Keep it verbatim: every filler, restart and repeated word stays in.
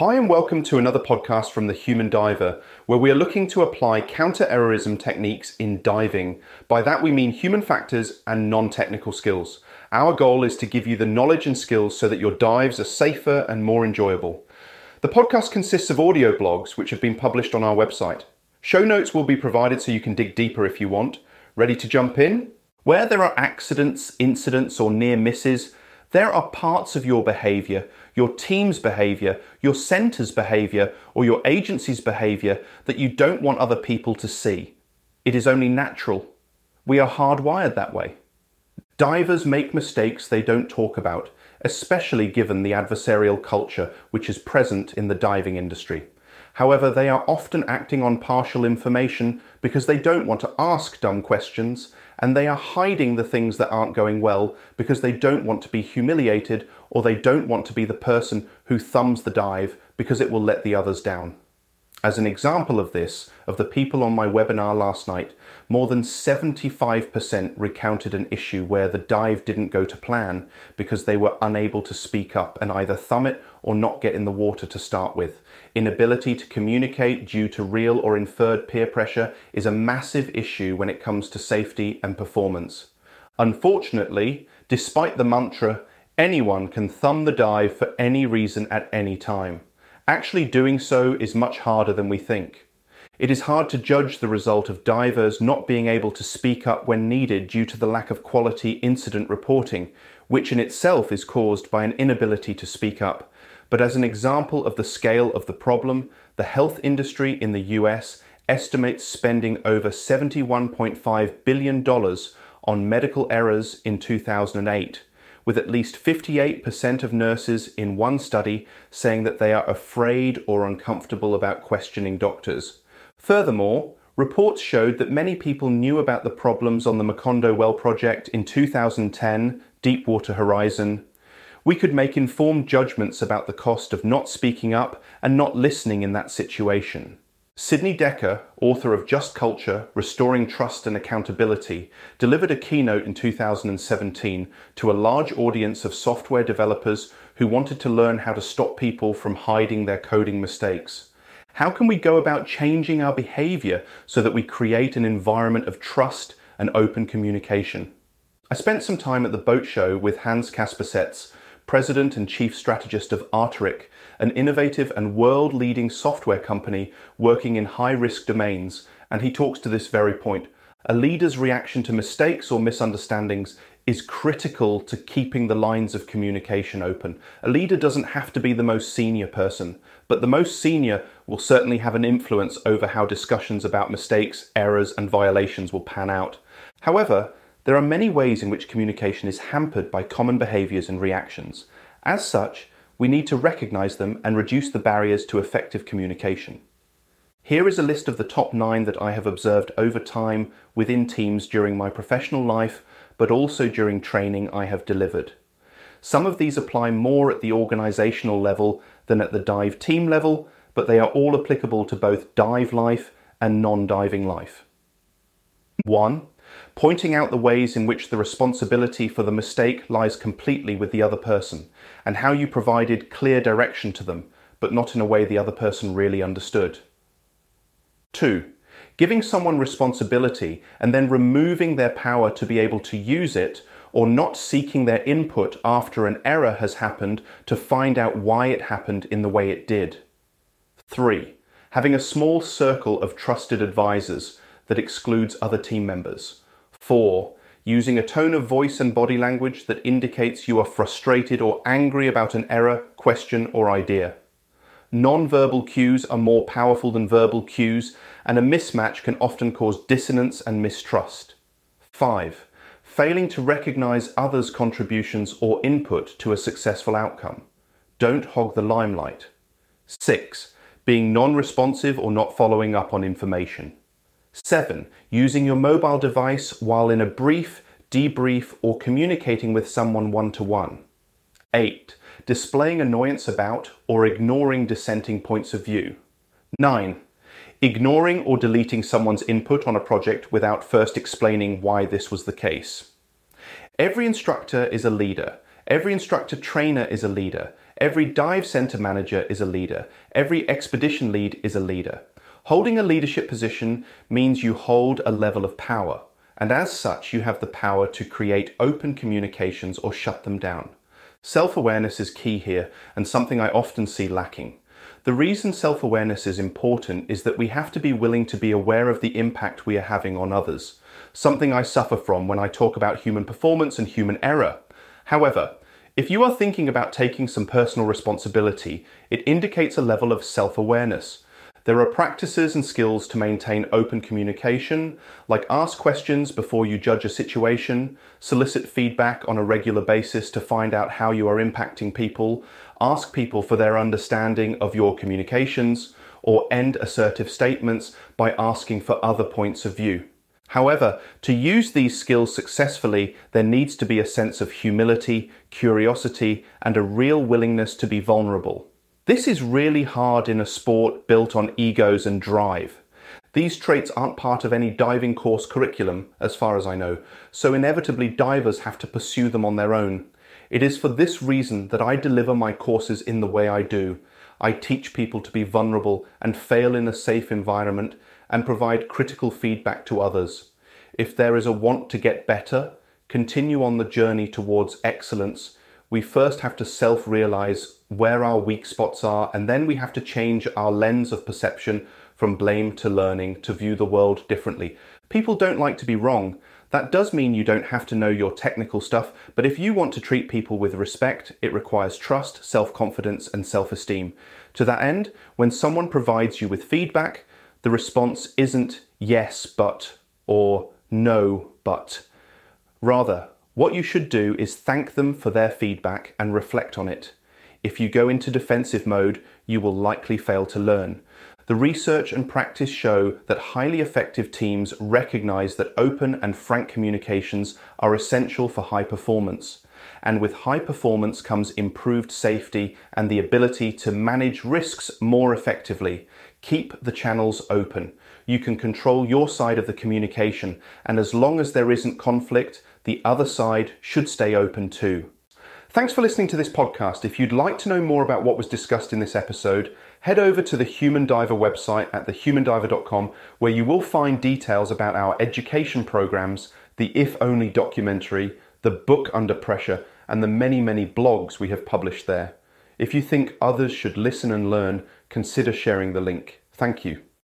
Hi and welcome to another podcast from The Human Diver, where we are looking to apply counter-errorism techniques in diving. By that we mean human factors and non-technical skills. Our goal is to give you the knowledge and skills so that your dives are safer and more enjoyable. The podcast consists of audio blogs which have been published on our website. Show notes will be provided so you can dig deeper if you want. Ready to jump in? Where there are accidents, incidents or near misses, there are parts of your behaviour, your team's behaviour, your centre's behaviour, or your agency's behaviour that you don't want other people to see. It is only natural. We are hardwired that way. Divers make mistakes they don't talk about, especially given the adversarial culture which is present in the diving industry. However, they are often acting on partial information because they don't want to ask dumb questions, and they are hiding the things that aren't going well because they don't want to be humiliated, or they don't want to be the person who thumbs the dive because it will let the others down. As an example of this, of the people on my webinar last night, more than seventy-five percent recounted an issue where the dive didn't go to plan because they were unable to speak up and either thumb it or not get in the water to start with. Inability to communicate due to real or inferred peer pressure is a massive issue when it comes to safety and performance. Unfortunately, despite the mantra, anyone can thumb the dive for any reason at any time. Actually doing so is much harder than we think. It is hard to judge the result of divers not being able to speak up when needed due to the lack of quality incident reporting, which in itself is caused by an inability to speak up. But as an example of the scale of the problem, the health industry in the U S estimates spending over seventy-one point five billion dollars on medical errors in two thousand eight. With at least fifty-eight percent of nurses in one study saying that they are afraid or uncomfortable about questioning doctors. Furthermore, reports showed that many people knew about the problems on the Macondo Well project in two thousand ten, Deepwater Horizon. We could make informed judgments about the cost of not speaking up and not listening in that situation. Sidney Dekker, author of Just Culture, Restoring Trust and Accountability, delivered a keynote in two thousand seventeen to a large audience of software developers who wanted to learn how to stop people from hiding their coding mistakes. How can we go about changing our behavior so that we create an environment of trust and open communication? I spent some time at the boat show with Hans Kaspersetz, President and Chief Strategist of Artoric, an innovative and world-leading software company working in high-risk domains, and he talks to this very point. A leader's reaction to mistakes or misunderstandings is critical to keeping the lines of communication open. A leader doesn't have to be the most senior person, but the most senior will certainly have an influence over how discussions about mistakes, errors, and violations will pan out. However, there are many ways in which communication is hampered by common behaviors and reactions. As such, we need to recognize them and reduce the barriers to effective communication. Here is a list of the top nine that I have observed over time within teams during my professional life, but also during training I have delivered. Some of these apply more at the organizational level than at the dive team level, but they are all applicable to both dive life and non-diving life. One, pointing out the ways in which the responsibility for the mistake lies completely with the other person, and how you provided clear direction to them, but not in a way the other person really understood. Two, giving someone responsibility and then removing their power to be able to use it, or not seeking their input after an error has happened to find out why it happened in the way it did. Three, having a small circle of trusted advisors that excludes other team members. Four, using a tone of voice and body language that indicates you are frustrated or angry about an error, question, or idea. Non-verbal cues are more powerful than verbal cues, and a mismatch can often cause dissonance and mistrust. Five, failing to recognize others' contributions or input to a successful outcome. Don't hog the limelight. Six, being non-responsive or not following up on information. Seven, using your mobile device while in a brief, debrief, or communicating with someone one-to-one. Eight, displaying annoyance about or ignoring dissenting points of view. Nine, ignoring or deleting someone's input on a project without first explaining why this was the case. Every instructor is a leader. Every instructor trainer is a leader. Every dive center manager is a leader. Every expedition lead is a leader. Holding a leadership position means you hold a level of power, and as such you have the power to create open communications or shut them down. Self-awareness is key here, and something I often see lacking. The reason self-awareness is important is that we have to be willing to be aware of the impact we are having on others, something I suffer from when I talk about human performance and human error. However, if you are thinking about taking some personal responsibility, it indicates a level of self-awareness. There are practices and skills to maintain open communication, like ask questions before you judge a situation, solicit feedback on a regular basis to find out how you are impacting people, ask people for their understanding of your communications, or end assertive statements by asking for other points of view. However, to use these skills successfully, there needs to be a sense of humility, curiosity, and a real willingness to be vulnerable. This is really hard in a sport built on egos and drive. These traits aren't part of any diving course curriculum, as far as I know, so inevitably divers have to pursue them on their own. It is for this reason that I deliver my courses in the way I do. I teach people to be vulnerable and fail in a safe environment and provide critical feedback to others. If there is a want to get better, continue on the journey towards excellence, we first have to self-realize where our weak spots are, and then we have to change our lens of perception from blame to learning to view the world differently. People don't like to be wrong. That does mean you don't have to know your technical stuff, but if you want to treat people with respect, it requires trust, self-confidence, and self-esteem. To that end, when someone provides you with feedback, the response isn't yes, but, or no, but. Rather, what you should do is thank them for their feedback and reflect on it. If you go into defensive mode, you will likely fail to learn. The research and practice show that highly effective teams recognize that open and frank communications are essential for high performance. And with high performance comes improved safety and the ability to manage risks more effectively. Keep the channels open. You can control your side of the communication, and as long as there isn't conflict, the other side should stay open too. Thanks for listening to this podcast. If you'd like to know more about what was discussed in this episode, head over to the Human Diver website at the human diver dot com, where you will find details about our education programs, the If Only documentary, the book Under Pressure, and the many, many blogs we have published there. If you think others should listen and learn, consider sharing the link. Thank you.